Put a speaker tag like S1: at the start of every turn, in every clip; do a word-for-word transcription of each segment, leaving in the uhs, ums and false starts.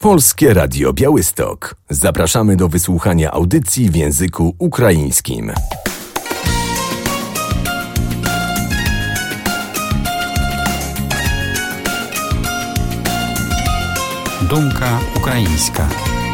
S1: Polskie Radio Białystok. Zapraszamy do wysłuchania audycji w języku ukraińskim.
S2: Думка українська.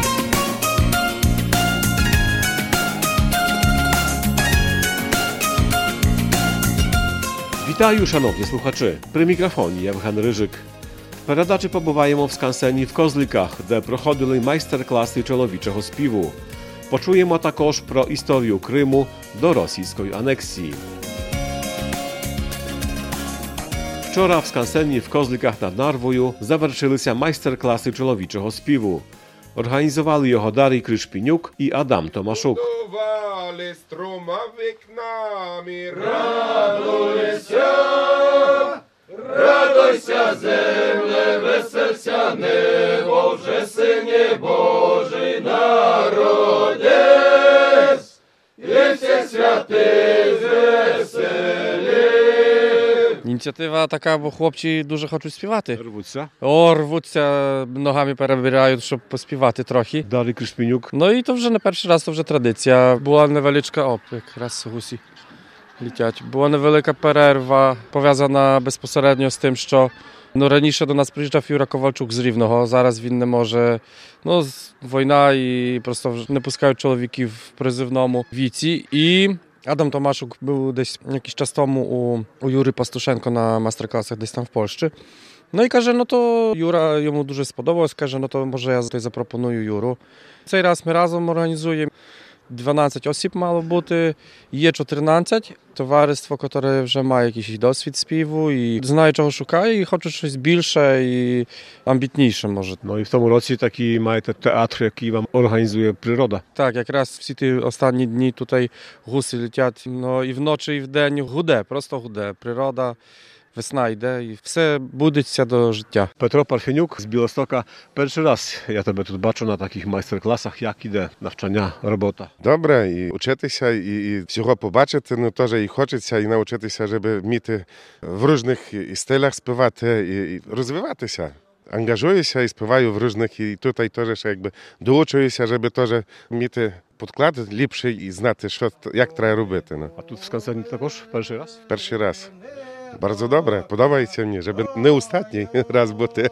S3: Вітаю, шановні слухачі! При мікрофоні Євген Рижик. Передачі побуваємо в Скансені в Козликах, де проходили майстер-класи чоловічого співу. Почуємо також про історію Криму до російської анексії. Вчора в Скансені в Козликах над Нарвою завершилися майстер-класи чоловічого співу. Організували його Дарій Кришпінюк і Адам Томашук.
S4: Будували струма вікнами,
S5: радуйся, радуйся, земле, веселся небо, вже Сині Божий народець, і всіх святих звеселив.
S6: Ініціатива така, бо хлопці дуже хочуть співати.
S3: Рвуться.
S6: О, рвуться, ногами перебирають, щоб поспівати трохи.
S3: Дарій Кришпінюк.
S6: Ну і то вже не перший раз, то вже традиція. Була невеличка, оп, якраз гусі літять. Була невелика перерва, пов'язана безпосередньо з тим, що ну, раніше до нас приїжджав Юра Ковальчук з Рівного, зараз він не може, ну, війна і просто не пускають чоловіків в призивному віці. І Адам Томашук був десь якийсь час тому у, у Юри Пастушенко на майстер-класах десь там в Польщі. Ну і каже, ну то Юра, йому дуже сподобалось, каже, ну то може я запропоную Юру. Цей раз ми разом організуємо. дванадцять осіб мало бути, є чотирнадцять. Товариство, яке вже має якийсь досвід співу і знає, чого шукає, і хоче щось більше і амбітніше, може.
S3: Ну і в тому році такий маєте театр, який вам організує природа.
S6: Так, якраз всі ті останні дні тут гуси летять, ну і вночі, і вдень гуде, просто гуде. Природа, весна йде і все будеться до життя.
S3: Петро Парфенюк з Білостока. Перший раз я тебе тут бачу на таких майстер-класах. Як іде навчання, робота?
S4: Добре, і вчитися, і, і всього побачити, ну теж і хочеться, і навчитися, щоб вміти в різних і стилях співати, і, і розвиватися. Ангажуюся і співаю в різних, і тут і теж ще якби доучуюся, щоб теж вміти підклад ліпший і знати, що, як треба робити. Ну.
S3: А тут в Скансені також перший раз?
S4: Перший раз. Bardzo dobre, podoba się mnie, żeby nie ostatni raz bути.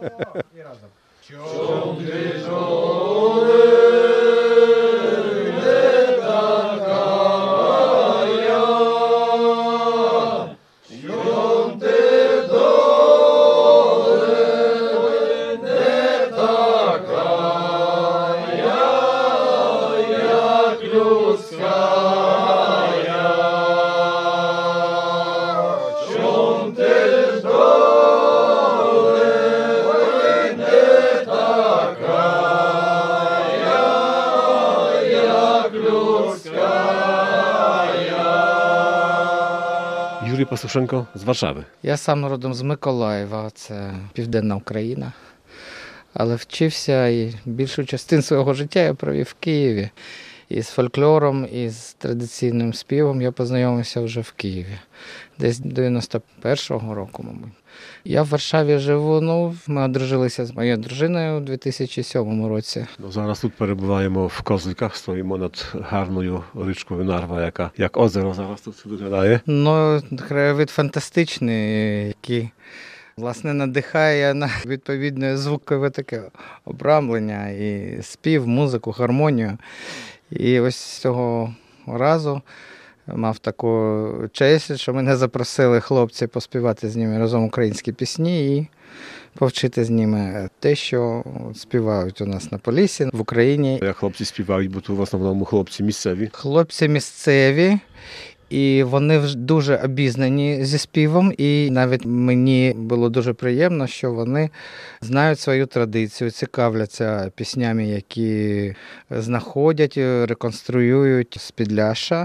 S3: Юрій Пастушенко з Варшави.
S7: Я сам родом з Миколаєва, це Південна Україна. Але вчився і більшу частину свого життя я провів в Києві. І з фольклором, і з традиційним співом я познайомився вже в Києві. Десь дев'яносто першого року, мабуть. Я в Варшаві живу, ну, ми одружилися з моєю дружиною у дві тисячі сьомому році.
S3: Ну, зараз тут перебуваємо в Козликах, стоїмо над гарною річкою Нарва, яка як озеро зараз тут виглядає.
S7: Ну, краєвид фантастичний, який, власне, надихає на відповідне звукове таке обрамлення, і спів, музику, гармонію. І ось цього разу мав таку честь, що мене запросили хлопці поспівати з ними разом українські пісні і повчити з ними те, що співають у нас на Поліссі, в Україні.
S3: Як хлопці співають, бо тут в основному хлопці місцеві.
S7: Хлопці місцеві. І вони дуже обізнані зі співом, і навіть мені було дуже приємно, що вони знають свою традицію, цікавляться піснями, які знаходять, реконструюють з Підляшша.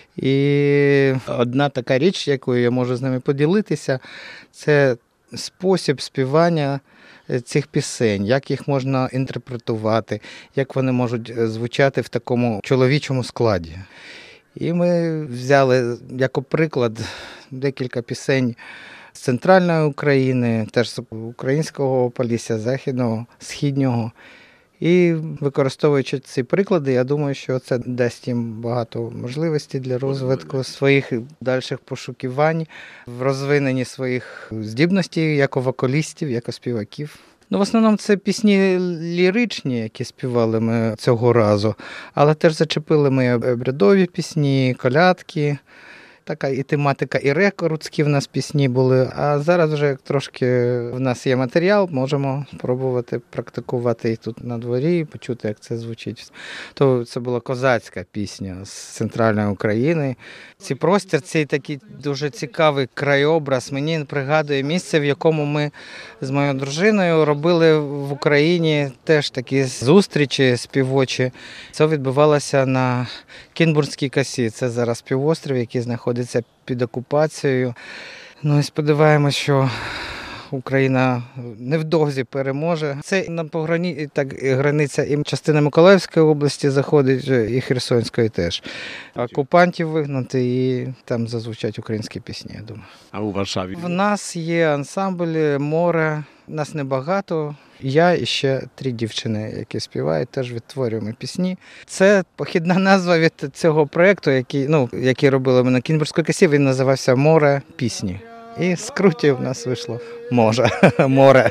S7: І одна така річ, якою я можу з ними поділитися, це спосіб співання цих пісень, як їх можна інтерпретувати, як вони можуть звучати в такому чоловічому складі. І ми взяли як приклад декілька пісень з центральної України, теж з українського Полісся, західного, східного. І використовуючи ці приклади, я думаю, що це дасть їм багато можливостей для розвитку своїх дальших пошукувань, в розвиненні своїх здібностей як вокалістів, як співаків. Ну, в основному це пісні ліричні, які співали ми цього разу, але теж зачепили ми обрядові пісні, колядки. Така і тематика, і рекордські в нас пісні були, а зараз вже трошки в нас є матеріал, можемо пробувати практикувати і тут на дворі, і почути, як це звучить. То це була козацька пісня з центральної України. Цей простір, цей такий дуже цікавий краєобраз, мені пригадує місце, в якому ми з моєю дружиною робили в Україні теж такі зустрічі співочі. Це відбувалося на Кінбурзькій косі, це зараз півострів, який знаходиться під окупацією. Ну і сподіваємось, що Україна невдовзі переможе. Це на пограні, так, границя і частина Миколаївської області заходить, і Херсонської теж. Окупантів вигнати і там зазвучать українські пісні, я думаю.
S3: А у Варшаві?
S7: В нас є ансамбль «Море», нас небагато. Я і ще три дівчини, які співають, теж відтворюємо пісні. Це похідна назва від цього проєкту, який, ну, який робили ми на Кінбурзькій косі, він називався «Море пісні». І з крутів в нас вийшло «Може», «Море».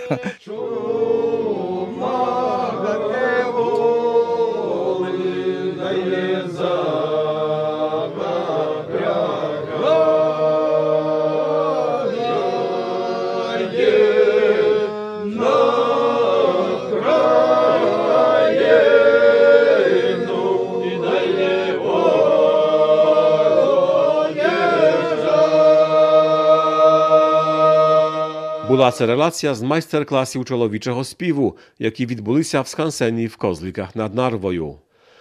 S3: Була це релація з майстер-класів чоловічого співу, які відбулися в скансені в Козликах над Нарвою.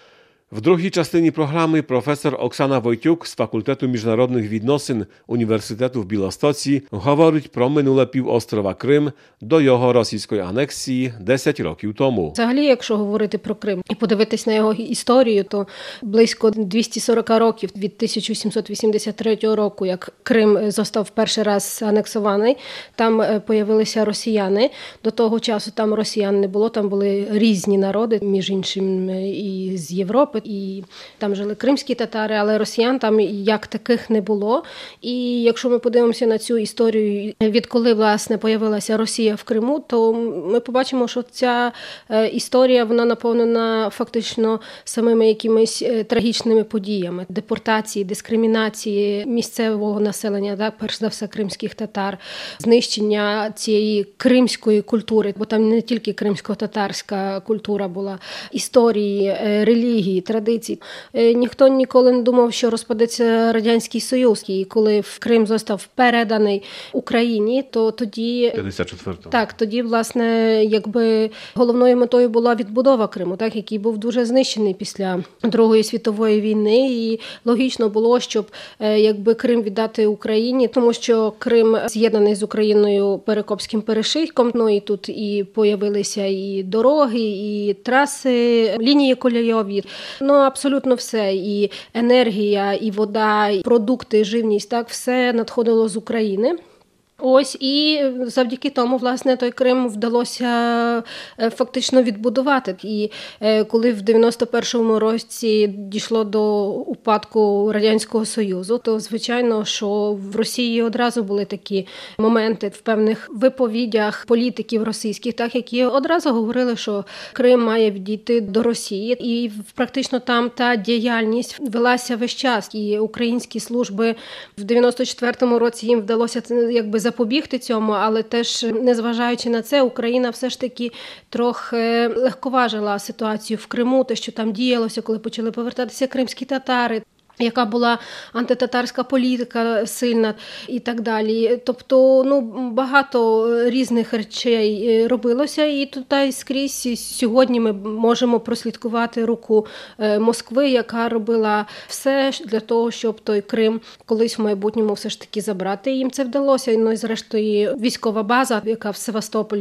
S3: В другій частині програми професор Оксана Войтюк з факультету міжнародних відносин Університету в Білостоці говорить про минуле півострова Крим до його російської анексії десять років тому.
S8: Взагалі, якщо говорити про Крим і подивитись на його історію, то близько двісті сорок років від тисяча сімсот вісімдесят третього року, як Крим zostaв перший раз анексований, там появилися росіяни. До того часу там росіян не було, там були різні народи, між іншим і з Європи. І там жили кримські татари, але росіян там як таких не було. І якщо ми подивимося на цю історію, відколи, власне, появилася Росія в Криму, то ми побачимо, що ця історія, вона наповнена фактично самими якимись трагічними подіями. Депортації, дискримінації місцевого населення, так, перш за все, кримських татар, знищення цієї кримської культури, бо там не тільки кримсько-татарська культура була, історії, релігії, традицій. Ніхто ніколи не думав, що розпадеться Радянський Союз. І коли в Крим zostaв переданий Україні, то тоді...
S3: п'ятдесят четвертого.
S8: Так, тоді, власне, якби головною метою була відбудова Криму, так, який був дуже знищений після Другої світової війни. І логічно було, щоб якби Крим віддати Україні, тому що Крим з'єднаний з Україною Перекопським перешийком, ну і тут і появилися і дороги, і траси, лінії кольойові. Ну, абсолютно все. І енергія, і вода, і продукти, живність, так, все надходило з України. Ось, і завдяки тому, власне, той Крим вдалося фактично відбудувати. І коли в дев'яносто першому році дійшло до упадку Радянського Союзу, то, звичайно, що в Росії одразу були такі моменти в певних виповідях політиків російських, так, які одразу говорили, що Крим має відійти до Росії. І практично там та діяльність велася весь час. І українські служби в дев'яносто четвертому році їм вдалося якби запобігти цьому, але теж, незважаючи на це, Україна все ж таки трохи легковажила ситуацію в Криму, те, що там діялося, коли почали повертатися кримські татари, яка була антитатарська політика сильна і так далі. Тобто, ну, багато різних речей робилося, і тут і скрізь сьогодні ми можемо прослідкувати руку Москви, яка робила все для того, щоб той Крим колись в майбутньому все ж таки забрати. І їм це вдалося. Ну, і зрештою, військова база, яка в Севастополі,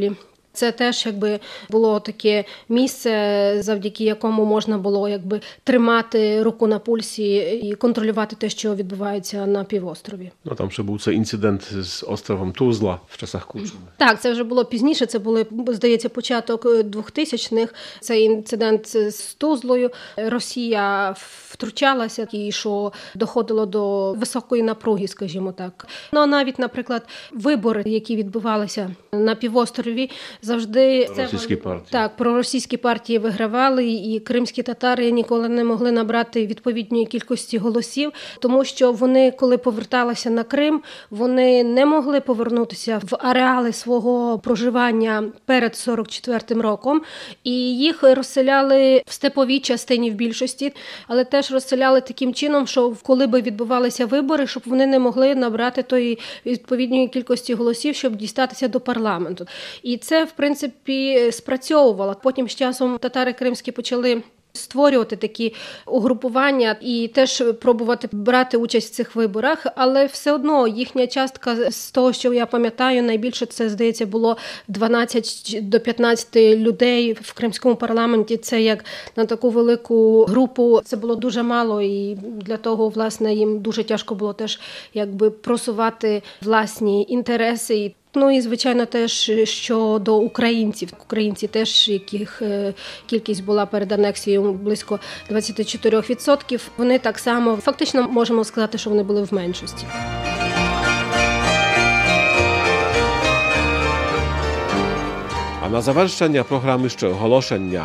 S8: Це теж якби було таке місце, завдяки якому можна було якби тримати руку на пульсі і контролювати те, що відбувається на півострові.
S3: No tam ще був цей інцидент з островом Тузла в часах Кучми.
S8: Так, це вже було пізніше, це були, здається, початок двохтисячних. Цей інцидент з Тузлою. Росія втручалася і що доходило до високої напруги, скажімо так. Ну, навіть, наприклад, вибори, які відбувалися на півострові, завжди
S3: Російські партії.
S8: Так, проросійські партії вигравали, і кримські татари ніколи не могли набрати відповідної кількості голосів, тому що вони, коли поверталися на Крим, вони не могли повернутися в ареали свого проживання перед сорок четвертим роком, і їх розселяли в степовій частині в більшості, але теж розселяли таким чином, що коли би відбувалися вибори, щоб вони не могли набрати тої відповідної кількості голосів, щоб дістатися до парламенту. І це, в принципі, спрацьовувало. Потім з часом татари кримські почали створювати такі угрупування і теж пробувати брати участь в цих виборах, але все одно їхня частка, з того, що я пам'ятаю, найбільше це, здається, було дванадцять до п'ятнадцяти людей в кримському парламенті. Це як на таку велику групу, це було дуже мало, і для того, власне, їм дуже тяжко було теж якби просувати власні інтереси. Ну і, звичайно, теж щодо українців. Українці теж, яких кількість була перед анексією близько двадцять чотири відсотки, вони так само, фактично, можемо сказати, що вони були в меншості.
S3: А на завершення програми ще оголошення.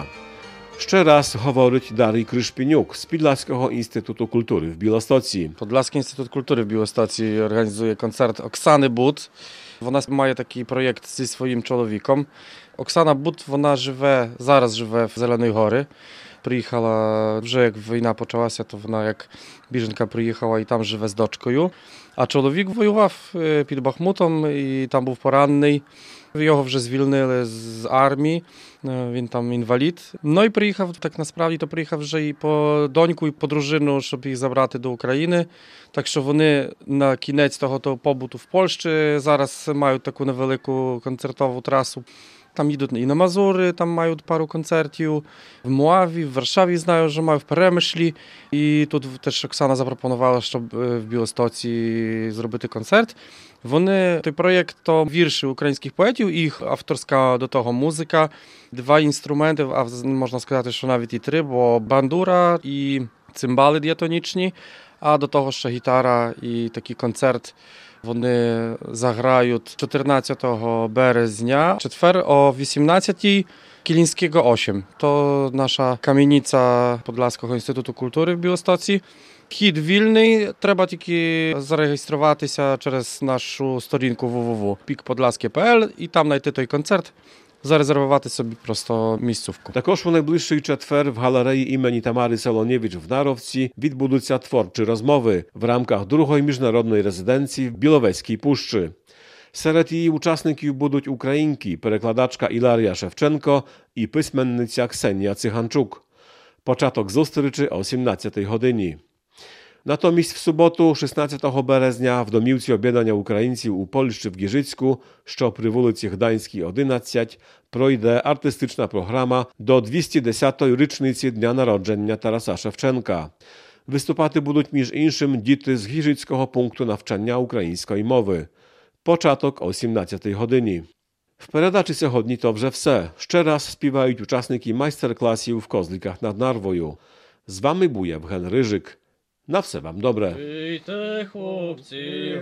S3: Ще раз говорить Дарій Кришпінюк з Підласького інституту культури в Білостоці.
S6: Podlaski Інститут культури в Білостоці організує концерт Оксани Бут. Вона має такий проєкт зі своїм чоловіком. Оксана Бут, вона живе, зараз живе в Зеленій Горі. Приїхала, вже як війна почалася, то вона як біженка приїхала і там живе з дочкою. А чоловік воював під Бахмутом і там був поранений. Його вже звільнили з армії, він там інвалід. Ну і приїхав, так насправді, то приїхав вже і по доньку, і по дружину, щоб їх забрати до України. Так що вони на кінець того, того побуту в Польщі зараз мають таку невелику концертову трасу. Там їдуть і на Мазури, там мають пару концертів. В Муаві, в Варшаві, знаю, що мають в Перемишлі. І тут теж Оксана запропонувала, щоб в Білостоці зробити концерт. Вони, той проєкт, то вірші українських поетів, їх авторська до того музика, два інструменти, а можна сказати, що навіть і три, бо бандура і цимбали діатонічні, а до того ще гітара і такий концерт. Вони заграють чотирнадцятого березня, четвер о вісімнадцятій, Кілінського осім. То наша кам'яниця Подляського інституту культури в Білостоці. Вхід вільний, треба тільки зареєструватися через нашу сторінку дабл ю дабл ю дабл ю крапка пік подляске крапка пе ел і там знайти той концерт, зарезервувати собі просто місцевку.
S3: Також у найближчий четвер в галереї імені Тамари Солонєвич в Наровці відбудуться творчі розмови в рамках другої міжнародної резиденції в Біловецькій Пущі. Серед її учасників будуть українки, перекладачка Іларія Шевченко і письменниця Ксенія Циганчук. Початок зустрічі о сімнадцятій годині. Натомість в суботу, шістнадцятого березня, в домівці об'єднання українців у Польщі в Гіжицьку, що при вулиці Гданській, одинадцять, пройде артистична програма до двісті десятої річниці дня народження Тараса Шевченка. Виступати будуть між іншим діти з Гіжицького пункту навчання української мови. Початок о сімнадцятій годині. В передачі сьогодні то вже все. Ще раз співають учасники майстер-класів в Козликах nad Narвою. З вами був Євген Рижик. На все вам добре.
S5: Пийте, хлопці,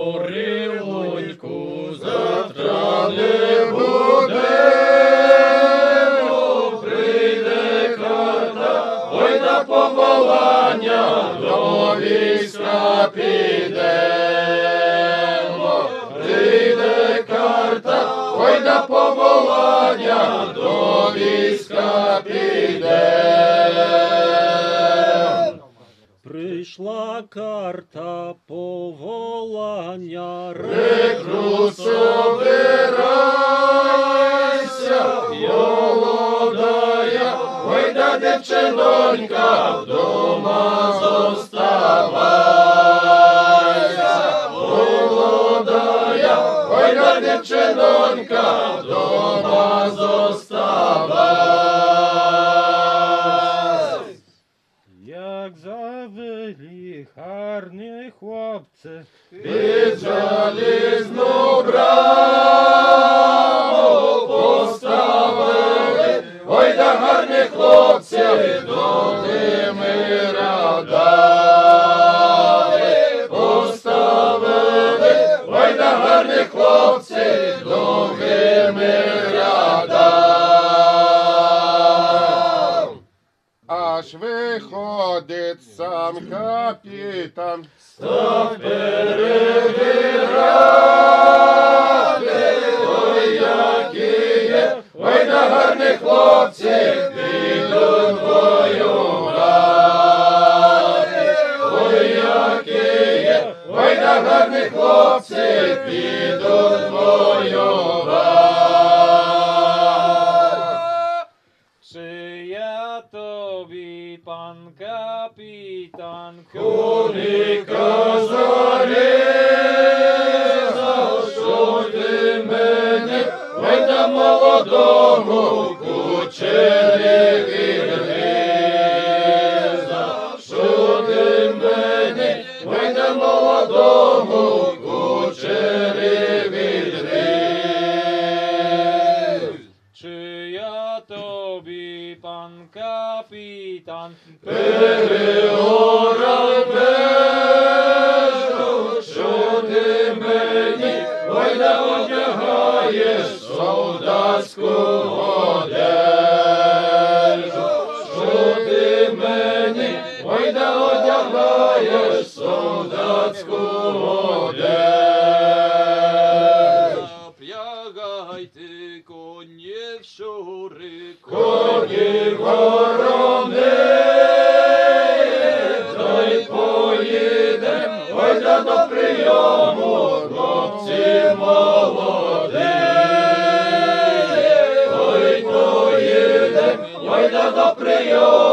S5: горілоньку, завтра не буде, прийде карта, ой на поволання, до війська підемо. Прийде карта, ой на поволання, до війська підемо.
S9: Прийшла карта поволання,
S5: рекрут собирайся, молодая, ой да дівчинонька, вдома зоставайся, молодая, ой да дівчинонька, дівчинонька вдома зосталась.
S9: Як завели гарні хлопці,
S5: Під залізну браму поставили, ой да гарні хлопці довгими рядами поставили, ой да гарні хлопці довгими рядами.
S4: Аж виходить сам капітан,
S5: Став перевіряти, ой які є, ой да гарні хлопці підуть воювати, ой які є, ой да гарні хлопці підуть воювати.
S9: чи я тобі, пан капітан,
S5: Куліка зарізав, що ти мене, ой да молодому кучері відрізав, що ти мене, ой да молодому кучері відрізав.
S9: чи я тобі, пан капітан,
S5: Переорав межу, що ти мені, ой да одягаєш солдатську одежу, що ти мені, ой да одягаєш солдатську одежу.
S9: Запрягайте коні в щури,
S5: Коні ворони, дай поїдем, ой да до прийому, хлопці молоді. Ой поїдем, ой да до прийому,